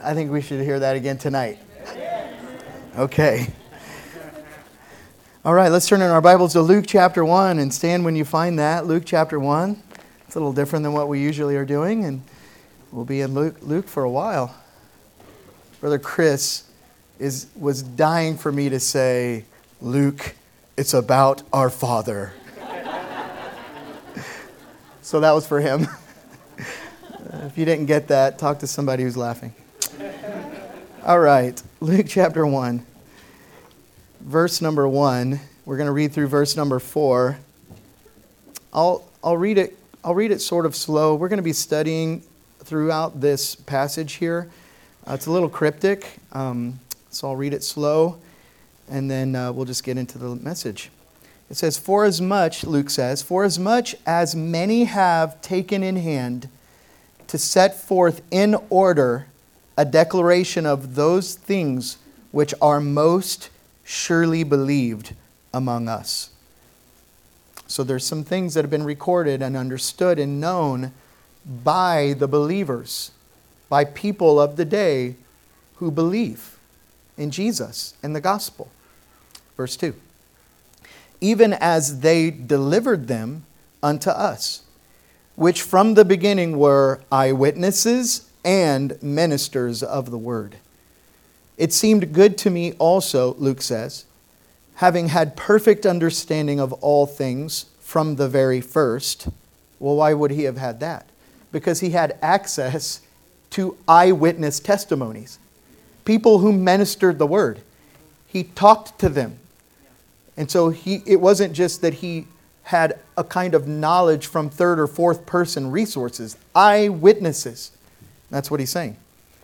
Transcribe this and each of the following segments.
I think we should hear that again tonight. Okay. All right, let's turn in our Bibles to Luke chapter 1 and stand when you find that. Luke chapter 1. It's a little different than what we usually are doing, and we'll be in Luke for a while. Brother Chris was dying for me to say, Luke, it's about our Father. So that was for him. If you didn't get that, talk to somebody who's laughing. All right, Luke chapter 1, verse number 1. We're going to read through verse number 4. I'll read it sort of slow. We're going to be studying throughout this passage here. It's a little cryptic, so I'll read it slow, and then we'll just get into the message. It says, Luke says, for as much as many have taken in hand to set forth in order a declaration of those things which are most surely believed among us. So there's some things that have been recorded and understood and known by the believers, by people of the day who believe in Jesus and the gospel. Verse 2. Even as they delivered them unto us, which from the beginning were eyewitnesses and ministers of the word. It seemed good to me also, Luke says, having had perfect understanding of all things from the very first. Well, why would he have had that? Because he had access to eyewitness testimonies. People who ministered the word. He talked to them. And so it wasn't just that he had a kind of knowledge from third or fourth person resources. Eyewitnesses. That's what he's saying.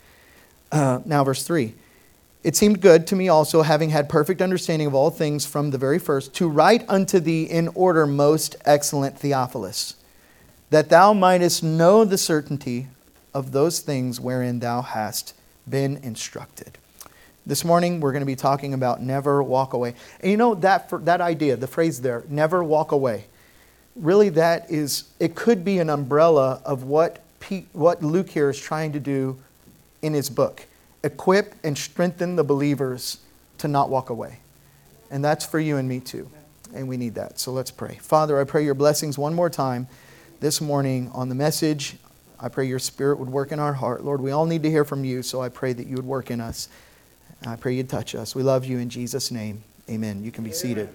Now verse 3. It seemed good to me also, having had perfect understanding of all things from the very first, to write unto thee in order, most excellent Theophilus, that thou mightest know the certainty of those things wherein thou hast been instructed. This morning we're going to be talking about never walk away. And you know that idea, the phrase there, never walk away. Really it could be an umbrella of what Luke here is trying to do in his book. Equip and strengthen the believers to not walk away. And that's for you and me too. And we need that. So let's pray. Father, I pray your blessings one more time this morning on the message. I pray your Spirit would work in our heart. Lord, we all need to hear from you, so I pray that you would work in us. I pray you'd touch us. We love you in Jesus' name. Amen. You can be seated.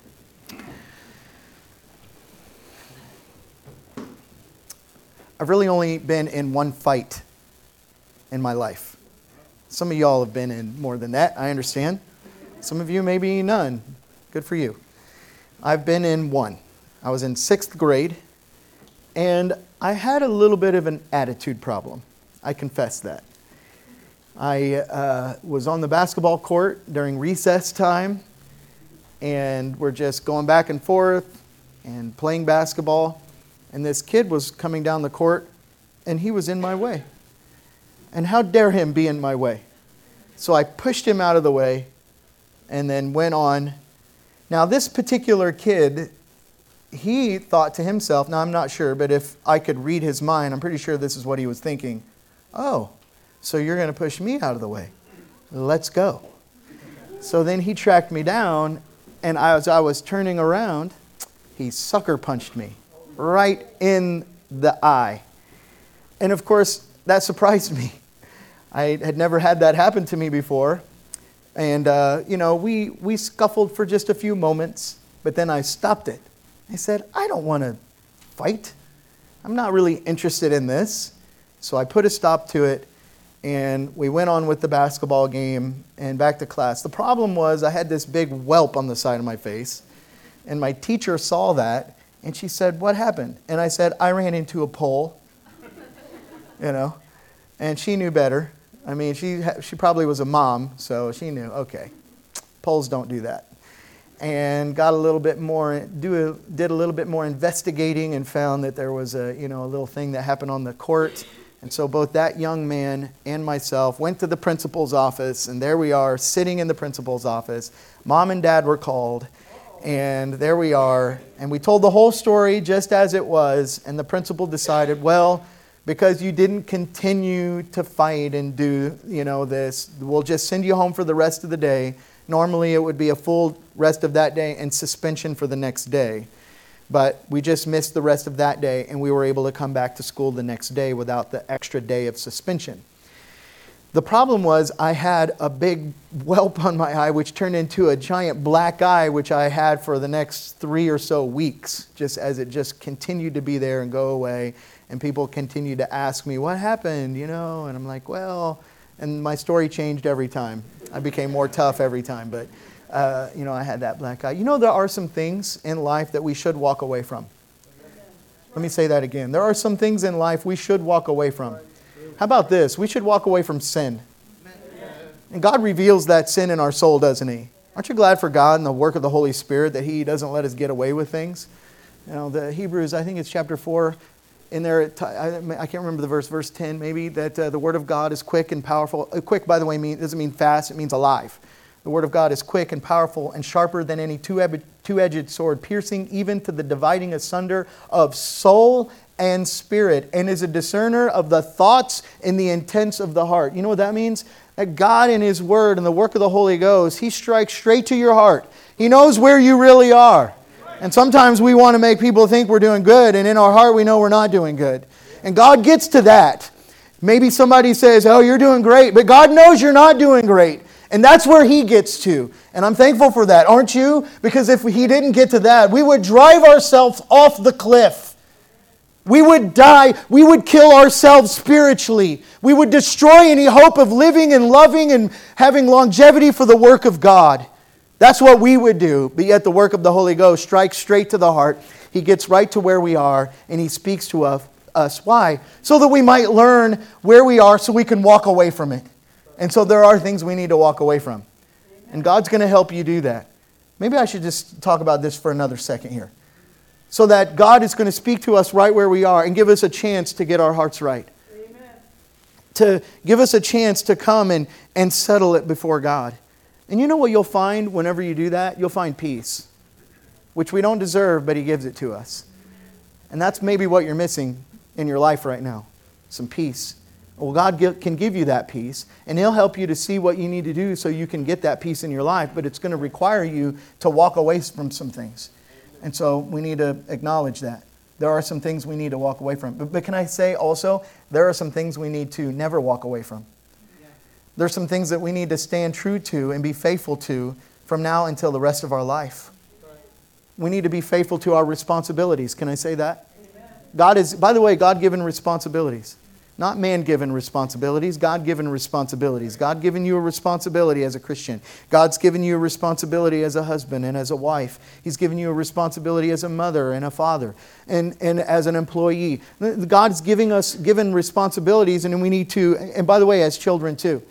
I've really only been in one fight in my life. Some of y'all have been in more than that, I understand. Some of you maybe none. Good for you. I've been in one. I was in 6th grade, and I had a little bit of an attitude problem. I confess that. I was on the basketball court during recess time, and we're just going back and forth and playing basketball. And this kid was coming down the court, and he was in my way. And how dare him be in my way? So I pushed him out of the way and then went on. Now this particular kid, he thought to himself, now I'm not sure, but if I could read his mind, I'm pretty sure this is what he was thinking. Oh, so you're going to push me out of the way. Let's go. So then he tracked me down, and as I was turning around, he sucker punched me right in the eye. And of course, that surprised me. I had never had that happen to me before. And, we scuffled for just a few moments, but then I stopped it. I said, I don't want to fight. I'm not really interested in this. So I put a stop to it, and we went on with the basketball game and back to class. The problem was I had this big whelp on the side of my face, and my teacher saw that, and she said, what happened? And I said, I ran into a pole, and she knew better. I mean, she probably was a mom, so she knew, okay, poles don't do that. And got a little bit more, did a little bit more investigating and found that there was a little thing that happened on the court. And so both that young man and myself went to the principal's office, and there we are sitting in the principal's office. Mom and Dad were called, and there we are. And we told the whole story just as it was, and the principal decided, well, because you didn't continue to fight and do, this. We'll just send you home for the rest of the day. Normally it would be a full rest of that day and suspension for the next day. But we just missed the rest of that day, and we were able to come back to school the next day without the extra day of suspension. The problem was I had a big whelp on my eye, which turned into a giant black eye, which I had for the next 3 or so weeks, just as it just continued to be there and go away. And people continued to ask me, what happened, And I'm like, well, and my story changed every time. I became more tough every time, but, I had that black eye. There are some things in life that we should walk away from. Let me say that again. There are some things in life we should walk away from. How about this? We should walk away from sin. And God reveals that sin in our soul, doesn't He? Aren't you glad for God and the work of the Holy Spirit that He doesn't let us get away with things? The Hebrews, I think it's chapter 4, in there, I can't remember the verse 10 maybe, that the Word of God is quick and powerful. Quick, by the way, doesn't mean fast, it means alive. The Word of God is quick and powerful and sharper than any two-edged sword, piercing even to the dividing asunder of soul and spirit, and is a discerner of the thoughts and the intents of the heart. You know what that means? That God in His Word and the work of the Holy Ghost, He strikes straight to your heart. He knows where you really are. And sometimes we want to make people think we're doing good, and in our heart we know we're not doing good. And God gets to that. Maybe somebody says, oh, you're doing great, but God knows you're not doing great. And that's where He gets to. And I'm thankful for that, aren't you? Because if He didn't get to that, we would drive ourselves off the cliff. We would die. We would kill ourselves spiritually. We would destroy any hope of living and loving and having longevity for the work of God. That's what we would do. But yet the work of the Holy Ghost strikes straight to the heart. He gets right to where we are, and He speaks to us. Why? So that we might learn where we are so we can walk away from it. And so there are things we need to walk away from. And God's going to help you do that. Maybe I should just talk about this for another second here. So that God is going to speak to us right where we are and give us a chance to get our hearts right. Amen. To give us a chance to come and settle it before God. And you know what you'll find whenever you do that? You'll find peace. Which we don't deserve, but He gives it to us. And that's maybe what you're missing in your life right now. Some peace. Well, God can give you that peace. And He'll help you to see what you need to do so you can get that peace in your life. But it's going to require you to walk away from some things. And so we need to acknowledge that. There are some things we need to walk away from. But can I say also, there are some things we need to never walk away from. There are some things that we need to stand true to and be faithful to from now until the rest of our life. We need to be faithful to our responsibilities. Can I say that? God is, by the way, God-given responsibilities. Not man-given responsibilities, God-given responsibilities. God given you a responsibility as a Christian. God's given you a responsibility as a husband and as a wife. He's given you a responsibility as a mother and a father and as an employee. God's given responsibilities, and we need to, and by the way, as children too,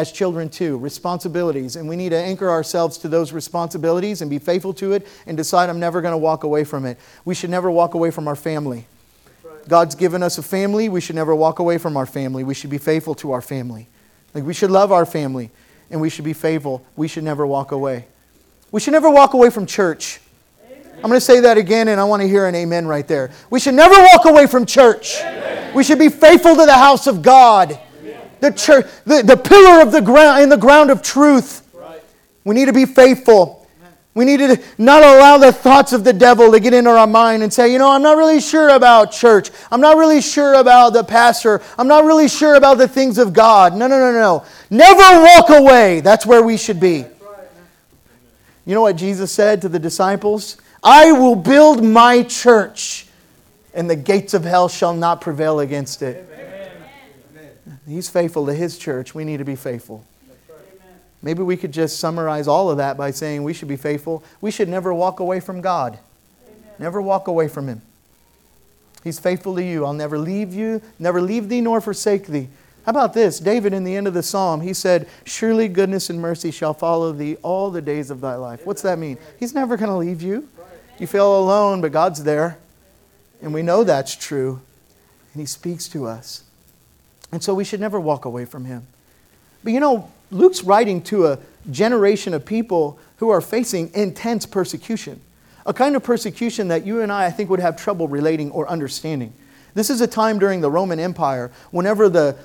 responsibilities. And we need to anchor ourselves to those responsibilities and be faithful to it and decide I'm never going to walk away from it. We should never walk away from our family. God's given us a family. We should never walk away from our family. We should be faithful to our family. We should love our family, and we should be faithful. We should never walk away. We should never walk away from church. Amen. I'm going to say that again, and I want to hear an amen right there. We should never walk away from church. Amen. We should be faithful to the house of God, the church, the pillar of the ground, in the ground of truth. Right. We need to be faithful. We need to not allow the thoughts of the devil to get into our mind and say, I'm not really sure about church. I'm not really sure about the pastor. I'm not really sure about the things of God. No. Never walk away. That's where we should be. You know what Jesus said to the disciples? I will build my church, and the gates of hell shall not prevail against it. Amen. He's faithful to His church. We need to be faithful. Maybe we could just summarize all of that by saying we should be faithful. We should never walk away from God. Amen. Never walk away from Him. He's faithful to you. I'll never leave you, never leave thee nor forsake thee. How about this? David, in the end of the psalm, he said, surely goodness and mercy shall follow thee all the days of thy life. What's that mean? He's never going to leave you. You feel alone, but God's there. And we know that's true. And He speaks to us. And so we should never walk away from Him. But Luke's writing to a generation of people who are facing intense persecution. A kind of persecution that you and I think, would have trouble relating or understanding. This is a time during the Roman Empire whenever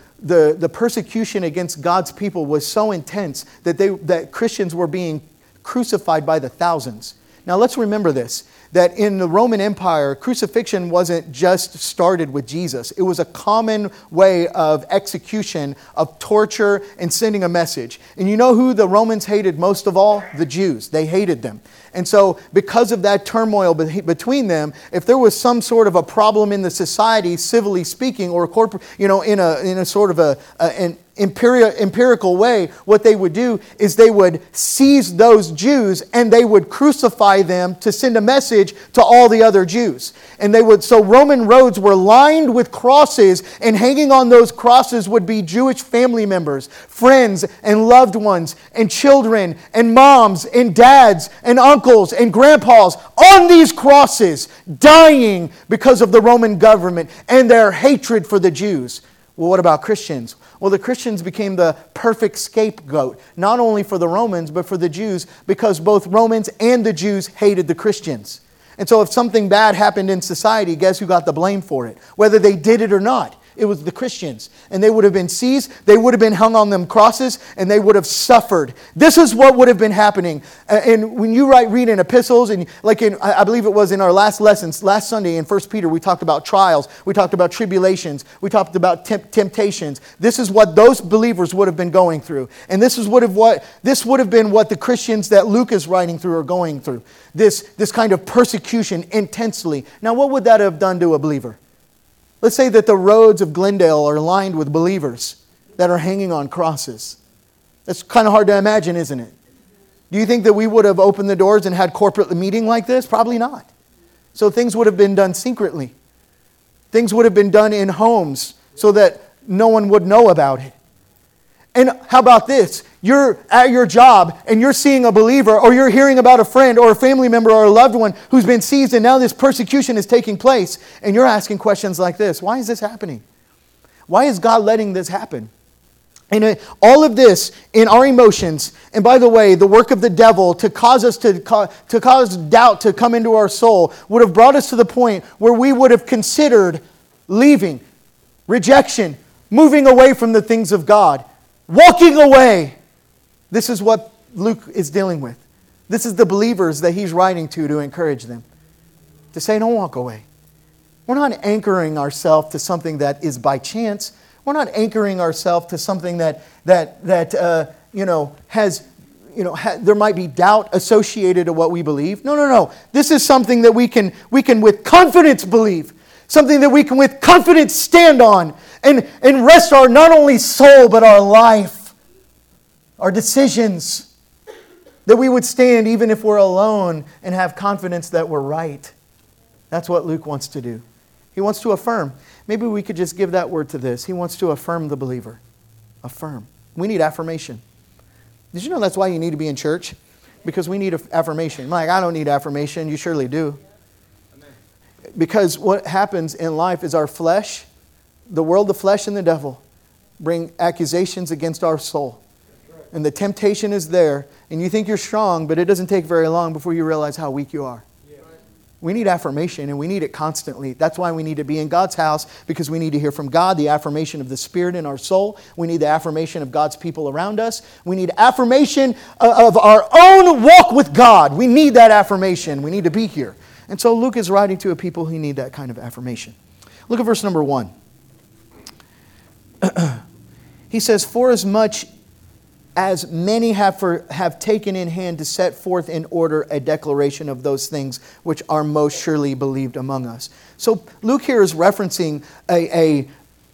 the persecution against God's people was so intense that Christians were being crucified by the thousands. Now let's remember this, that in the Roman Empire, crucifixion wasn't just started with Jesus. It was a common way of execution, of torture, and sending a message. And you know who the Romans hated most of all? The Jews. They hated them. And so because of that turmoil between them, if there was some sort of a problem in the society, civilly speaking, or corporate, in a sort of an empirical way, what they would do is they would seize those Jews and they would crucify them to send a message to all the other Jews. And so Roman roads were lined with crosses, and hanging on those crosses would be Jewish family members, friends and loved ones, and children and moms and dads and uncles and grandpas on these crosses, dying because of the Roman government and their hatred for the Jews. Well, what about Christians? Well, the Christians became the perfect scapegoat, not only for the Romans, but for the Jews, because both Romans and the Jews hated the Christians. And so if something bad happened in society, guess who got the blame for it? Whether they did it or not, it was the Christians. And they would have been seized, they would have been hung on them crosses, and they would have suffered. This is what would have been happening. And when you read in epistles, and I believe it was in our last lessons, last Sunday in 1 Peter, we talked about trials, we talked about tribulations, we talked about temptations. This is what those believers would have been going through. And this would have been what the Christians that Luke is writing through are going through. This kind of persecution intensely. Now, what would that have done to a believer? Let's say that the roads of Glendale are lined with believers that are hanging on crosses. That's kind of hard to imagine, isn't it? Do you think that we would have opened the doors and had corporate meeting like this? Probably not. So things would have been done secretly. Things would have been done in homes so that no one would know about it. And how about this? You're at your job and you're seeing a believer, or you're hearing about a friend or a family member or a loved one who's been seized, and now this persecution is taking place. And you're asking questions like this: why is this happening? Why is God letting this happen? And all of this in our emotions, and by the way, the work of the devil to cause doubt to come into our soul, would have brought us to the point where we would have considered leaving, rejection, moving away from the things of God, walking away. This is what Luke is dealing with. This is the believers that he's writing to encourage them. To say, don't walk away. We're not anchoring ourselves to something that is by chance. We're not anchoring ourselves to something that has, there might be doubt associated to what we believe. No. This is something that we can with confidence believe. Something that we can with confidence stand on and rest our not only soul but our life, our decisions. That we would stand even if we're alone and have confidence that we're right. That's what Luke wants to do. He wants to affirm. Maybe we could just give that word to this. He wants to affirm the believer. Affirm. We need affirmation. Did you know that's why you need to be in church? Because we need affirmation. Like, I don't need affirmation. You surely do. Because what happens in life is our flesh, the world, the flesh, and the devil bring accusations against our soul. And the temptation is there, and you think you're strong, but it doesn't take very long before you realize how weak you are. We need affirmation, and we need it constantly. That's why we need to be in God's house, because we need to hear from God, the affirmation of the Spirit in our soul. We need the affirmation of God's people around us. We need affirmation of our own walk with God. We need that affirmation. We need to be here. And so Luke is writing to a people who need that kind of affirmation. Look at verse number 1. He says, "For as much as many have taken in hand to set forth in order a declaration of those things which are most surely believed among us." So Luke here is referencing a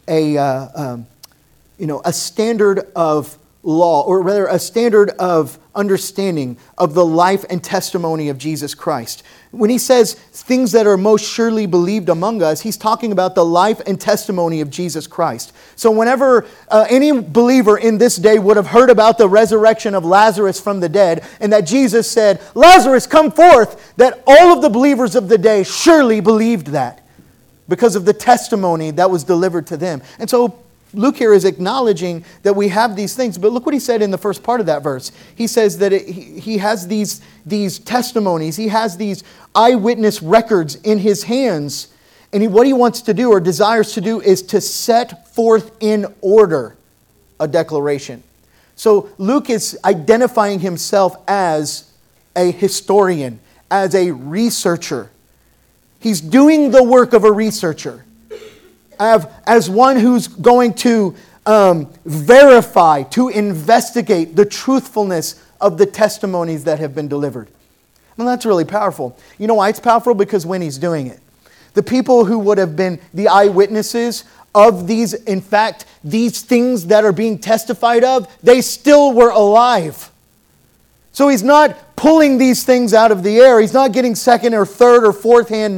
standard of law, or rather a standard of understanding of the life and testimony of Jesus Christ. When he says things that are most surely believed among us, he's talking about the life and testimony of Jesus Christ. So whenever any believer in this day would have heard about the resurrection of Lazarus from the dead, and that Jesus said, "Lazarus, come forth," that all of the believers of the day surely believed that because of the testimony that was delivered to them. And so Luke here is acknowledging that we have these things. But look what he said in the first part of that verse. He says that he has these testimonies. He has these eyewitness records in his hands. And what he wants to do or desires to do is to set forth in order a declaration. So Luke is identifying himself as a historian, as a researcher. He's doing the work of a researcher, as one who's going to verify, to investigate the truthfulness of the testimonies that have been delivered. And that's really powerful. You know why it's powerful? Because when he's doing it, the people who would have been the eyewitnesses of these, in fact, these things that are being testified of, they still were alive. So he's not pulling these things out of the air. He's not getting second or third or fourth hand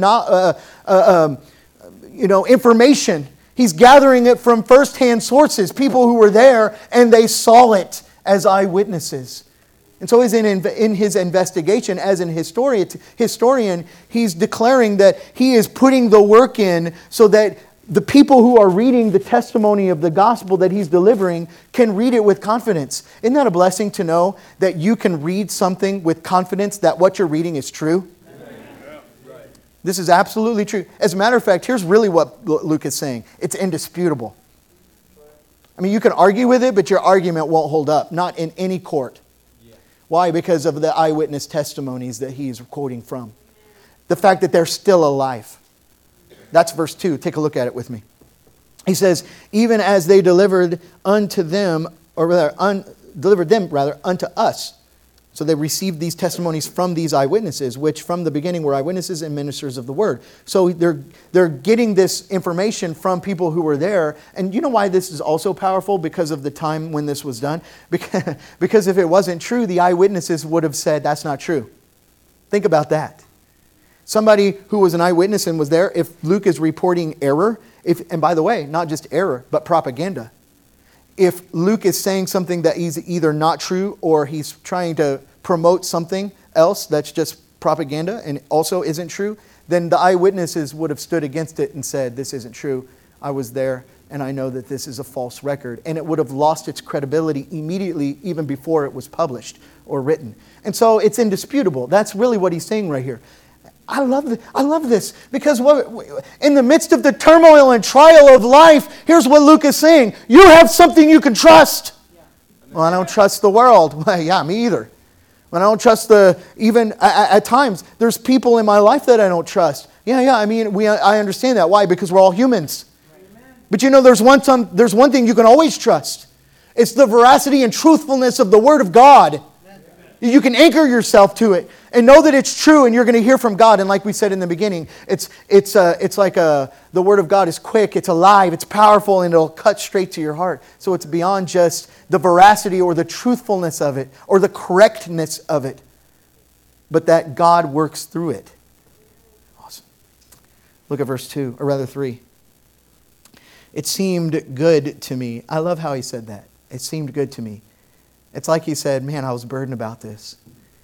information. He's gathering it from first-hand sources, people who were there and they saw it as eyewitnesses. And so in his investigation as an historian, he's declaring that he is putting the work in so that the people who are reading the testimony of the gospel that he's delivering can read it with confidence. Isn't that a blessing to know that you can read something with confidence that what you're reading is true? This is absolutely true. As a matter of fact, here's really what Luke is saying. It's indisputable. I mean, you can argue with it, but your argument won't hold up. Not in any court. Why? Because of the eyewitness testimonies that he's quoting from. The fact that they're still alive. That's verse 2. Take a look at it with me. He says, even as they delivered unto them, or rather, delivered them unto us. So they received these testimonies from these eyewitnesses, which from the beginning were eyewitnesses and ministers of the word. So they're getting this information from people who were there. And you know why this is also powerful? Because of the time when this was done? Because if it wasn't true, the eyewitnesses would have said, that's not true. Think about that. Somebody who was an eyewitness and was there, if Luke is reporting error, and by the way, not just error, but propaganda. If Luke is saying something that is either not true or he's trying to promote something else that's just propaganda and also isn't true, then the eyewitnesses would have stood against it and said, this isn't true. I was there and I know that this is a false record. And it would have lost its credibility immediately, even before it was published or written. And so it's indisputable. That's really what he's saying right here. I love this because in the midst of the turmoil and trial of life, here's what Luke is saying. You have something you can trust. Well, I don't trust the world. Well, yeah, me either. When I don't trust even at times, there's people in my life that I don't trust. Yeah, I mean, I understand that. Why? Because we're all humans. But you know, there's one thing you can always trust. It's the veracity and truthfulness of the Word of God. You can anchor yourself to it and know that it's true and you're going to hear from God. And like we said in the beginning, it's like the Word of God is quick, it's alive, it's powerful, and it'll cut straight to your heart. So it's beyond just the veracity or the truthfulness of it or the correctness of it, but that God works through it. Awesome. Look at verse 2, or rather 3. It seemed good to me. I love how he said that. It seemed good to me. It's like he said, man, I was burdened about this.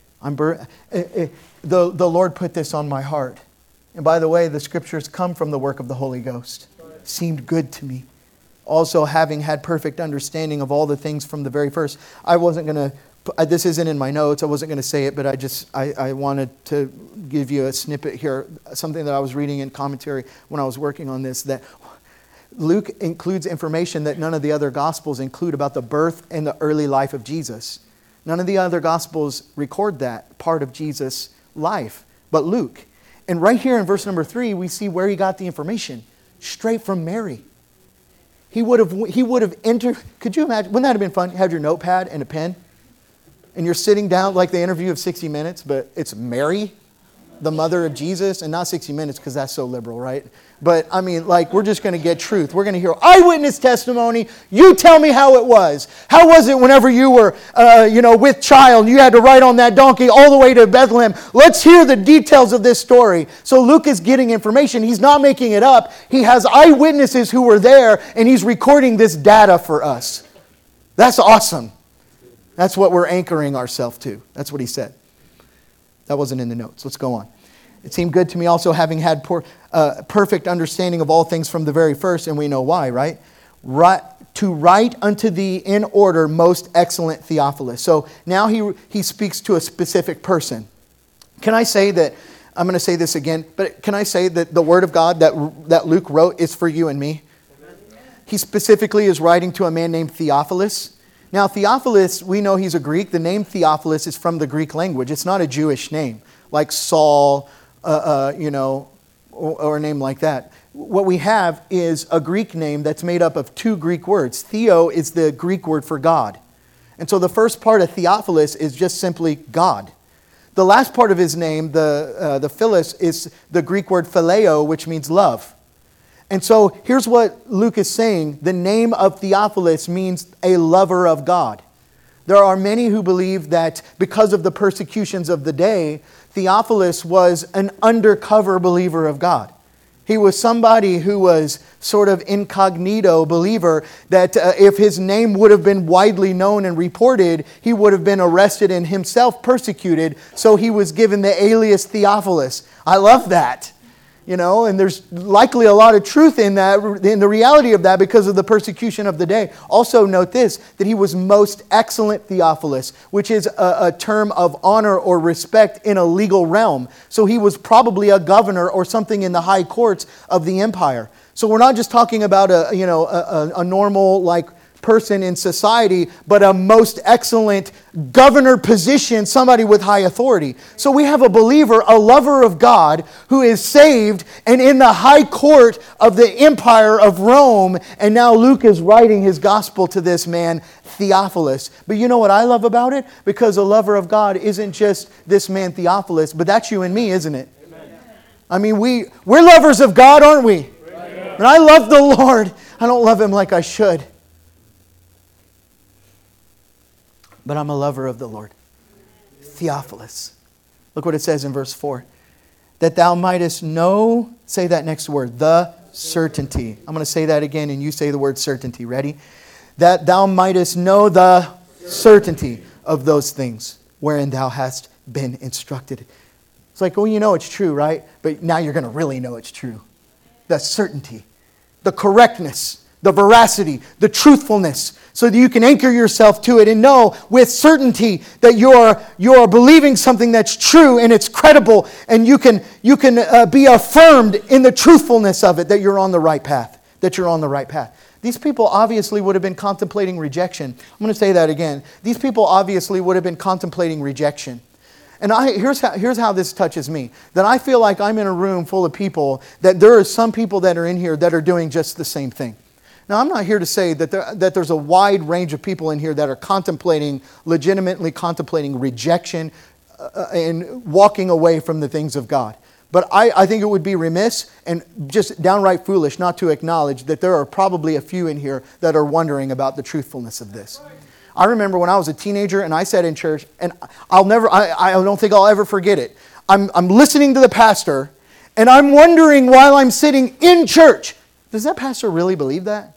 The Lord put this on my heart. And by the way, the scriptures come from the work of the Holy Ghost. Seemed good to me. Also, having had perfect understanding of all the things from the very first. I wasn't going to, this isn't in my notes, I wasn't going to say it, but I wanted to give you a snippet here. Something that I was reading in commentary when I was working on this, that Luke includes information that none of the other Gospels include about the birth and the early life of Jesus. None of the other Gospels record that part of Jesus' life, but Luke. And right here in verse number 3, we see where he got the information. Straight from Mary. He would have entered, could you imagine, wouldn't that have been fun? You had your notepad and a pen, and you're sitting down like the interview of 60 Minutes, but it's Mary, the mother of Jesus, and not 60 Minutes because that's so liberal, right? But I mean, like, we're just going to get truth. We're going to hear eyewitness testimony. You tell me how it was. How was it whenever you were, with child, and you had to ride on that donkey all the way to Bethlehem? Let's hear the details of this story. So Luke is getting information. He's not making it up. He has eyewitnesses who were there, and he's recording this data for us. That's awesome. That's what we're anchoring ourselves to. That's what he said. That wasn't in the notes. Let's go on. It seemed good to me also, having had perfect understanding of all things from the very first, and we know why, right? To write unto thee in order, most excellent Theophilus. So now he speaks to a specific person. Can I say that I'm going to say this again, but can I say that the Word of God that Luke wrote is for you and me? He specifically is writing to a man named Theophilus. Now, Theophilus, we know he's a Greek. The name Theophilus is from the Greek language. It's not a Jewish name, like Saul, or a name like that. What we have is a Greek name that's made up of two Greek words. Theo is the Greek word for God. And so the first part of Theophilus is just simply God. The last part of his name, the Philus, is the Greek word phileo, which means love. And so here's what Luke is saying. The name of Theophilus means a lover of God. There are many who believe that because of the persecutions of the day, Theophilus was an undercover believer of God. He was somebody who was sort of incognito believer, that if his name would have been widely known and reported, he would have been arrested and himself persecuted. So he was given the alias Theophilus. I love that. And there's likely a lot of truth in that, in the reality of that, because of the persecution of the day. Also note this, that he was most excellent Theophilus, which is a term of honor or respect in a legal realm. So he was probably a governor or something in the high courts of the empire. So we're not just talking about a normal person in society, but a most excellent governor position, somebody with high authority. So we have a believer, a lover of God, who is saved and in the high court of the empire of Rome. And now Luke is writing his gospel to this man, Theophilus. But you know what I love about it? Because a lover of God isn't just this man Theophilus, but that's you and me, isn't it? Amen. I mean, we're lovers of God, aren't we? Amen. And I love the Lord. I don't love Him like I should, but I'm a lover of the Lord. Theophilus. Look what it says in verse 4. That thou mightest know, say that next word, the certainty. I'm going to say that again and you say the word certainty. Ready? That thou mightest know the certainty of those things wherein thou hast been instructed. It's like, it's true, right? But now you're going to really know it's true. The certainty, the correctness, the veracity, the truthfulness, so that you can anchor yourself to it and know with certainty that you are believing something that's true and it's credible, and you can be affirmed in the truthfulness of it, that you're on the right path, These people obviously would have been contemplating rejection. I'm going to say that again. These people obviously would have been contemplating rejection. And here's how this touches me. That I feel like I'm in a room full of people, that there are some people that are in here that are doing just the same thing. Now, I'm not here to say that there's a wide range of people in here that are legitimately contemplating rejection and walking away from the things of God. But I think it would be remiss and just downright foolish not to acknowledge that there are probably a few in here that are wondering about the truthfulness of this. I remember when I was a teenager and I sat in church, and I don't think I'll ever forget it. I'm listening to the pastor, and I'm wondering while I'm sitting in church, does that pastor really believe that?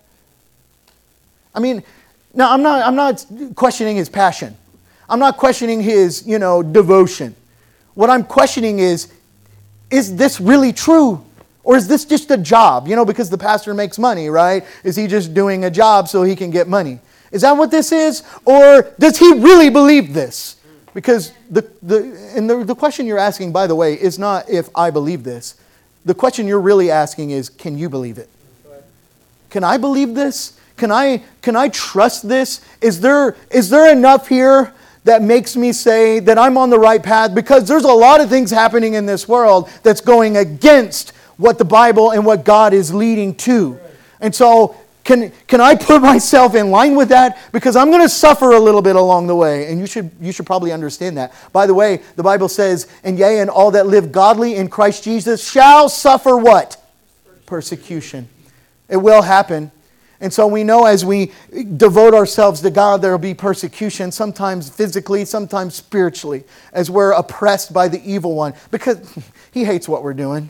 I mean, now I'm not questioning his passion. I'm not questioning his, devotion. What I'm questioning is this really true? Or is this just a job? Because the pastor makes money, right? Is he just doing a job so he can get money? Is that what this is? Or does he really believe this? Because the question you're asking, by the way, is not if I believe this. The question you're really asking is, can you believe it? Can I believe this? Can I trust this? Is there enough here that makes me say that I'm on the right path? Because there's a lot of things happening in this world that's going against what the Bible and what God is leading to. And so can I put myself in line with that? Because I'm going to suffer a little bit along the way. And you should probably understand that. By the way, the Bible says, and all that live godly in Christ Jesus shall suffer what? Persecution. It will happen. And so we know as we devote ourselves to God, there will be persecution, sometimes physically, sometimes spiritually, as we're oppressed by the evil one. Because he hates what we're doing.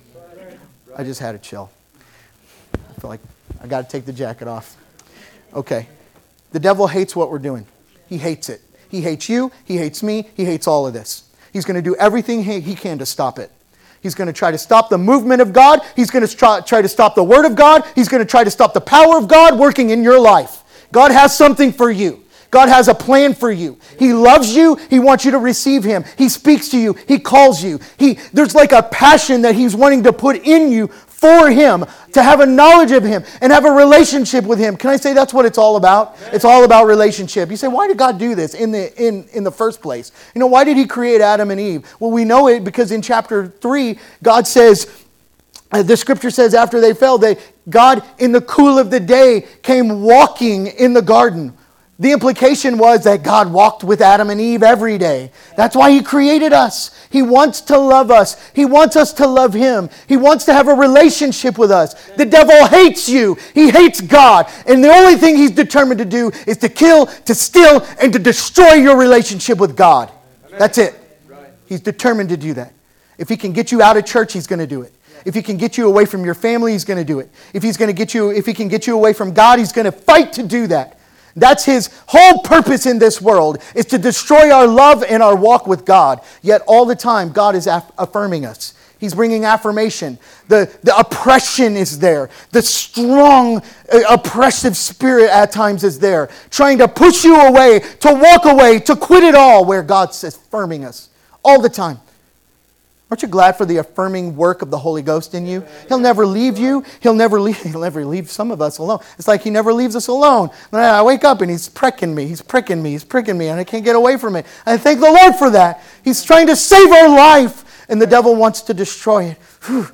I just had to chill. I feel like I got to take the jacket off. Okay. The devil hates what we're doing. He hates it. He hates you. He hates me. He hates all of this. He's going to do everything he can to stop it. He's going to try to stop the movement of God. He's going to try to stop the Word of God. He's going to try to stop the power of God working in your life. God has something for you. God has a plan for you. He loves you. He wants you to receive Him. He speaks to you. He calls you. There's like a passion that He's wanting to put in you for Him, to have a knowledge of Him and have a relationship with Him. Can I say that's what it's all about? It's all about relationship. You say, why did God do this in the first place? Why did He create Adam and Eve? Well, we know it because in chapter 3, God says, the scripture says after they fell, God in the cool of the day came walking in the garden. The implication was that God walked with Adam and Eve every day. That's why He created us. He wants to love us. He wants us to love Him. He wants to have a relationship with us. The devil hates you. He hates God. And the only thing he's determined to do is to kill, to steal, and to destroy your relationship with God. That's it. He's determined to do that. If he can get you out of church, he's going to do it. If he can get you away from your family, he's going to do it. If he can get you away from God, he's going to fight to do that. That's his whole purpose in this world, is to destroy our love and our walk with God. Yet all the time, God is affirming us. He's bringing affirmation. The oppression is there. The strong, oppressive spirit at times is there, trying to push you away, to walk away, to quit it all, where God's affirming us all the time. Aren't you glad for the affirming work of the Holy Ghost in you? He'll never leave you. He'll never leave some of us alone. It's like He never leaves us alone. I wake up and He's pricking me. He's pricking me. He's pricking me, and I can't get away from it. I thank the Lord for that. He's trying to save our life, and the devil wants to destroy it. Whew.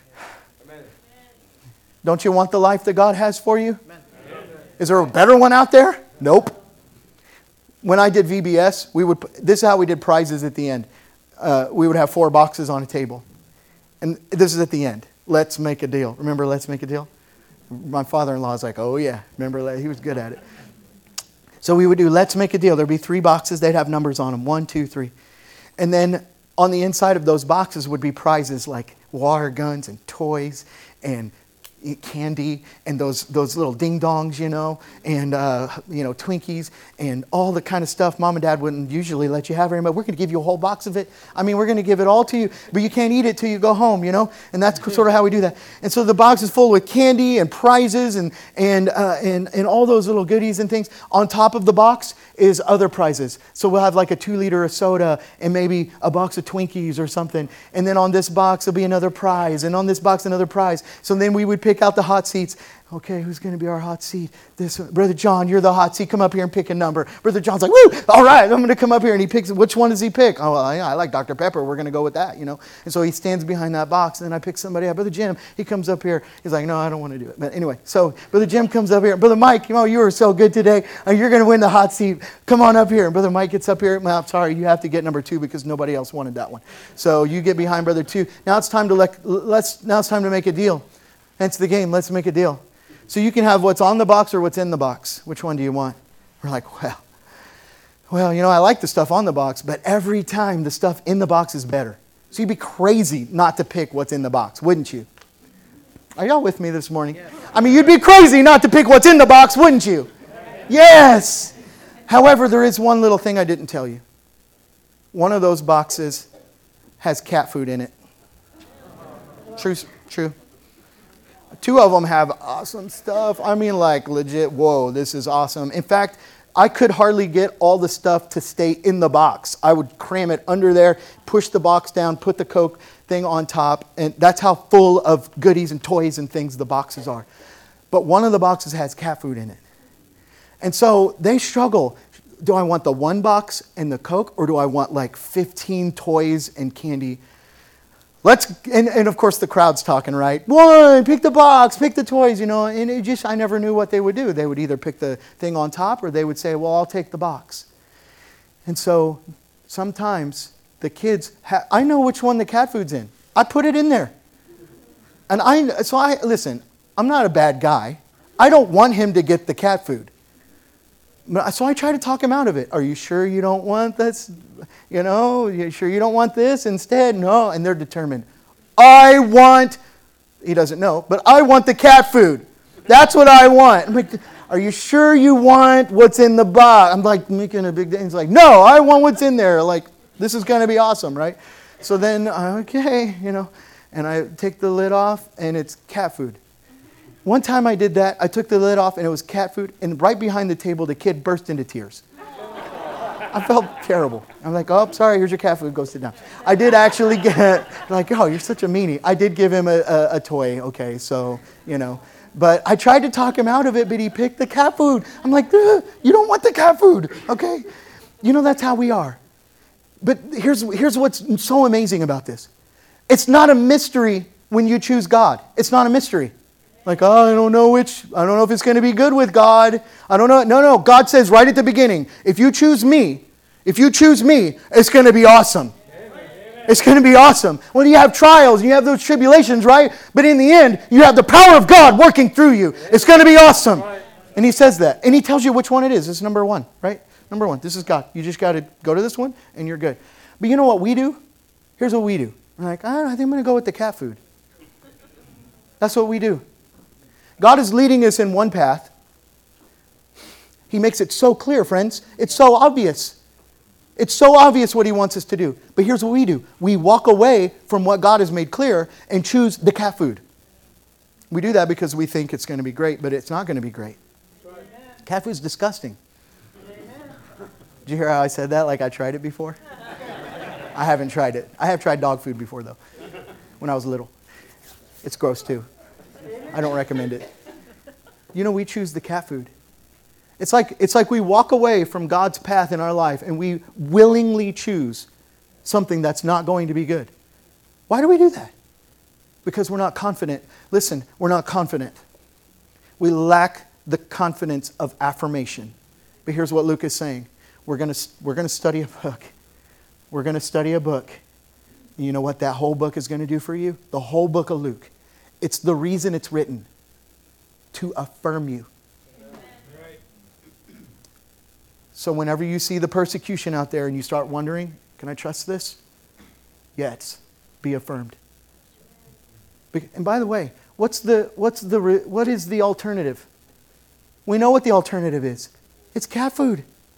Don't you want the life that God has for you? Is there a better one out there? Nope. When I did VBS, this is how we did prizes at the end. We would have 4 boxes on a table. And this is at the end. Let's make a deal. Remember Let's Make a Deal? My father-in-law is like, oh yeah. Remember, he was good at it. So we would do Let's Make a Deal. There'd be 3 boxes. They'd have numbers on them. 1, 2, 3. And then on the inside of those boxes would be prizes like water guns and toys and candy and those little ding-dongs, and, Twinkies and all the kind of stuff Mom and Dad wouldn't usually let you have very much. We're going to give you a whole box of it. We're going to give it all to you, but you can't eat it till you go home, and that's sort of how we do that. And so the box is full with candy and prizes and all those little goodies and things. On top of the box is other prizes. So we'll have like a 2-liter of soda and maybe a box of Twinkies or something. And then on this box, there'll be another prize. And on this box, another prize. So then we would pick out the hot seats. Okay, who's going to be our hot seat? This one. Brother John, you're the hot seat. Come up here and pick a number. Brother John's like, woo, all right, I'm going to come up here. And he picks, which one does he pick? Oh, well, I like Dr. Pepper. We're going to go with that, And so he stands behind that box. And then I pick somebody up. Brother Jim, he comes up here. He's like, no, I don't want to do it. But anyway, so Brother Jim comes up here. Brother Mike, you were so good today. You're going to win the hot seat. Come on up here. And Brother Mike gets up here. Well, I'm sorry, you have to get number 2 because nobody else wanted that one. So you get behind Brother 2. Now it's time to make a deal. Hence the game, let's make a deal. So you can have what's on the box or what's in the box. Which one do you want? We're like, well, I like the stuff on the box, but every time the stuff in the box is better. So you'd be crazy not to pick what's in the box, wouldn't you? Are y'all with me this morning? You'd be crazy not to pick what's in the box, wouldn't you? Yes. However, there is one little thing I didn't tell you. One of those boxes has cat food in it. True. 2 of them have awesome stuff. Like legit, whoa, this is awesome. In fact, I could hardly get all the stuff to stay in the box. I would cram it under there, push the box down, put the Coke thing on top, and that's how full of goodies and toys and things the boxes are. But one of the boxes has cat food in it. And so they struggle. Do I want the 1 box and the Coke, or do I want like 15 toys and candy? And of course the crowd's talking, right? 1, pick the box, pick the toys, and I never knew what they would do. They would either pick the thing on top or they would say, well, I'll take the box. And so sometimes the kids, I know which one the cat food's in. I put it in there. And listen, I'm not a bad guy. I don't want him to get the cat food. So I try to talk him out of it. Are you sure you don't want this? You sure you don't want this instead? No. And they're determined. He doesn't know, but I want the cat food. That's what I want. I'm like, are you sure you want what's in the box? I'm like making a big deal. He's like, no, I want what's in there. Like, this is going to be awesome, right? So then, okay, and I take the lid off and it's cat food. One time I did that, I took the lid off and it was cat food, and right behind the table, the kid burst into tears. I felt terrible. I'm like, oh, sorry, here's your cat food. Go sit down. I did actually get, like, oh, you're such a meanie. I did give him a toy, okay, so, But I tried to talk him out of it, but he picked the cat food. I'm like, you don't want the cat food, okay? That's how we are. But here's what's so amazing about this. It's not a mystery when you choose God. It's not a mystery. Like, oh, I don't know if it's going to be good with God. I don't know. No. God says right at the beginning, if you choose me, it's going to be awesome. It's going to be awesome. Well, you have trials, and you have those tribulations, right? But in the end, you have the power of God working through you. It's going to be awesome. And he says that. And he tells you which one it is. It's number one, right? Number one. This is God. You just got to go to this one, and you're good. But you know what we do? Here's what we do. We're like, I think I'm going to go with the cat food. That's what we do. God is leading us in one path. He makes it so clear, friends. It's so obvious. It's so obvious what He wants us to do. But here's what we do. We walk away from what God has made clear and choose the cat food. We do that because we think it's going to be great, but it's not going to be great. Amen. Cat food's disgusting. Amen. Did you hear how I said that like I tried it before? I haven't tried it. I have tried dog food before, though, when I was little. It's gross, too. I don't recommend it. We choose the cat food. It's like we walk away from God's path in our life and we willingly choose something that's not going to be good. Why do we do that? Because we're not confident. Listen, we're not confident. We lack the confidence of affirmation. But here's what Luke is saying. We're going to study a book. We're going to study a book. And you know what that whole book is going to do for you? The whole book of Luke. It's the reason it's written. To affirm you. So whenever you see the persecution out there and you start wondering, can I trust this? Yes, be affirmed. And by the way, what is the alternative? We know what the alternative is. It's cat food.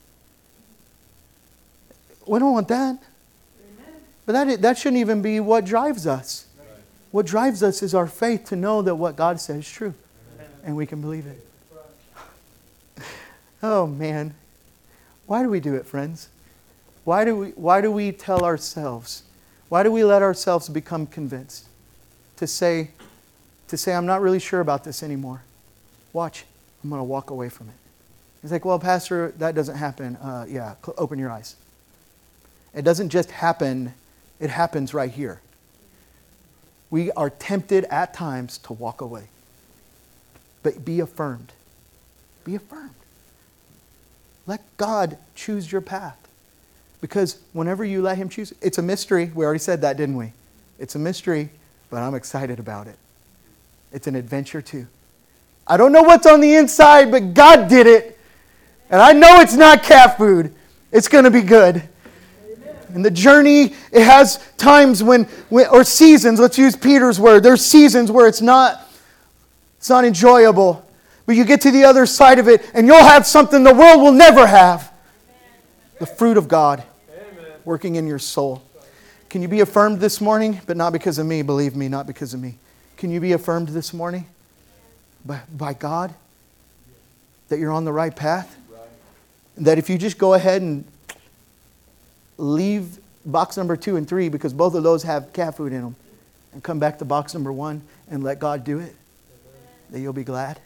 We don't want that. But that shouldn't even be what drives us. What drives us is our faith to know that what God says is true. And we can believe it. Oh, man. Why do we do it, friends? Why do we tell ourselves? Why do we let ourselves become convinced? To say, I'm not really sure about this anymore. Watch. I'm going to walk away from it. It's like, well, Pastor, that doesn't happen. Open your eyes. It doesn't just happen. It happens right here. We are tempted at times to walk away. But be affirmed. Be affirmed. Let God choose your path. Because whenever you let Him choose, it's a mystery. We already said that, didn't we? It's a mystery, but I'm excited about it. It's an adventure too. I don't know what's on the inside, but God did it. And I know it's not cat food. It's going to be good. And the journey, it has times or seasons, let's use Peter's word. There's seasons where it's not enjoyable. But you get to the other side of it and you'll have something the world will never have. The fruit of God working in your soul. Can you be affirmed this morning? But not because of me, believe me, not because of me. Can you be affirmed this morning? By God? That you're on the right path? That if you just go ahead and leave box number 2 and 3, because both of those have cat food in them, and come back to box number 1 and let God do it, that you'll be glad.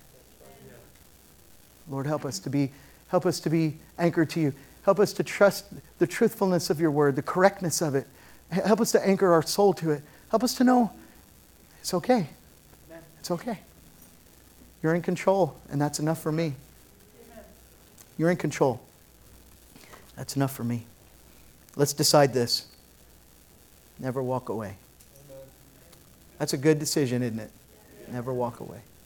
Lord, help us to be anchored to you. Help us to trust the truthfulness of your word, the correctness of it. Help us to anchor our soul to it. Help us to know it's okay. It's okay. You're in control, and that's enough for me. You're in control. That's enough for me. Let's decide this. Never walk away. That's a good decision, isn't it? Never walk away.